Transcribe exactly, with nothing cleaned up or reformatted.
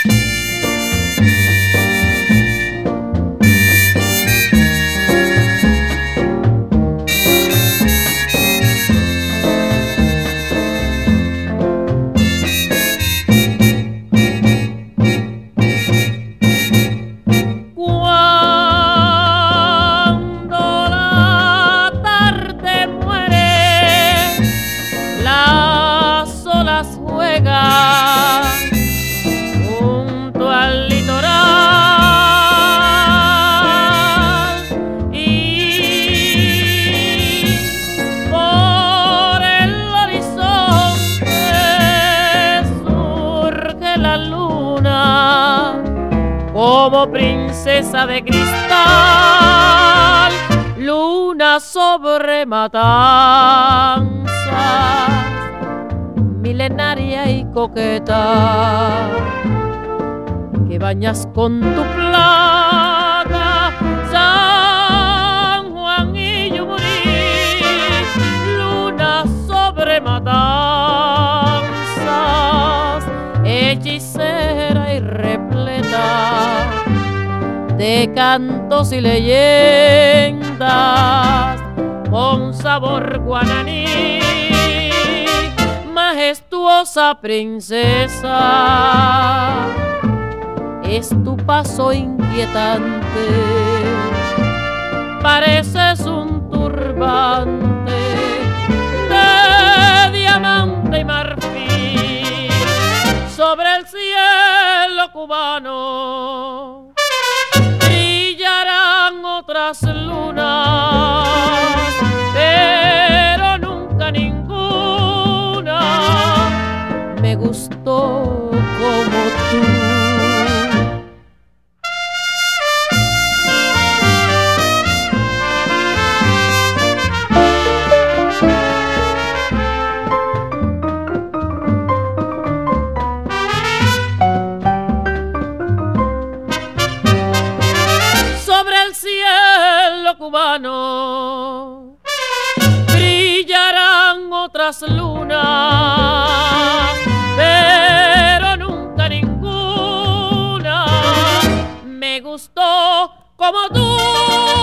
junto al litoral y por el horizonte surge la luna como princesa de cristal, luna sobre matanzas, milenaria y coqueta, que bañas con tu plata San Juan y Yumurí, luna sobre matanzas, hechicera y repleta de cantos y leyendas con sabor guananí. Majestuosa princesa, es tu paso inquietante, pareces un turbante de diamante y marfil sobre el cielo cubano. Brillarán otras lunas, pero nunca ninguna me gustó como tú. Sobre el cielo cubano brillarán otras lunas, pero nunca ninguna me gustó como tú.